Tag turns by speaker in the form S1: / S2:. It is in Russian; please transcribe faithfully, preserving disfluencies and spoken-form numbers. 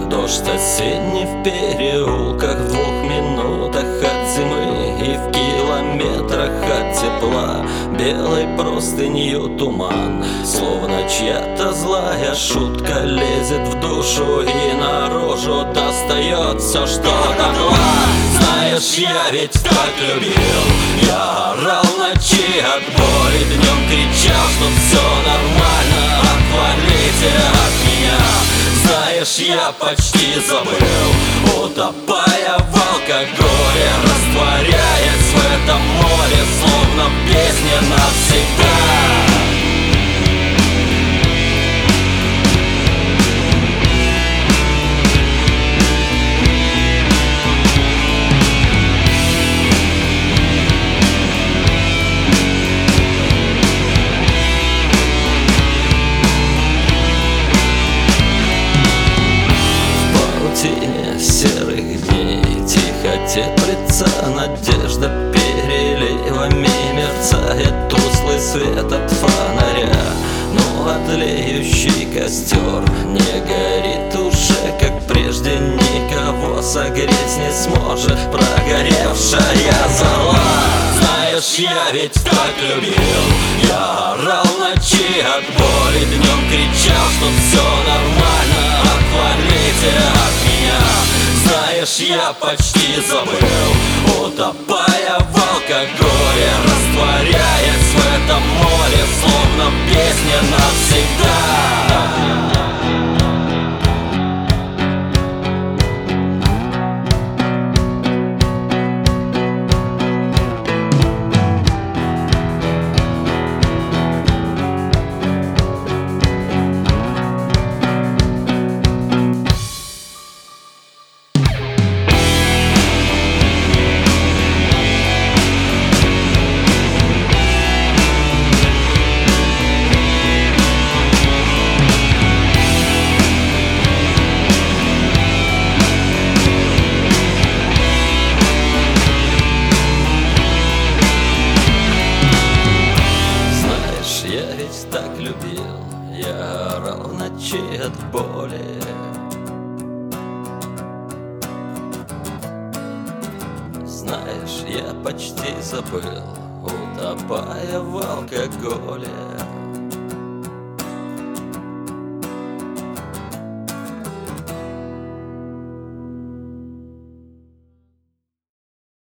S1: Дождь осенний в переулках, в двух минутах от зимы и в километрах от тепла. Белой простынью туман, словно чья-то злая шутка лезет в душу и на рожу достает все, что дотла. Знаешь, я ведь так любил, я орал ночи от боли, днем кричал, что все нормально, отвалите от меня. Знаешь, я почти забыл, утопая в алкоголе, растворяясь в этом море, словно песня навсегда. Серых дней тихо теплится надежда, переливами мерцает тусклый свет от фонаря. Но отлеющий костер не горит уже, как прежде, никого согреть не сможет прогоревшая зола. Знаешь, я ведь так любил, я орал ночи от боли, днем кричал, что все нормально, отвалите от меня. Знаешь, я почти забыл, утопая в алкоголе, растворяясь в этом море, словно песня навсегда. Так любил, я орал в ночи от боли. Знаешь, я почти забыл, утопая в алкоголе.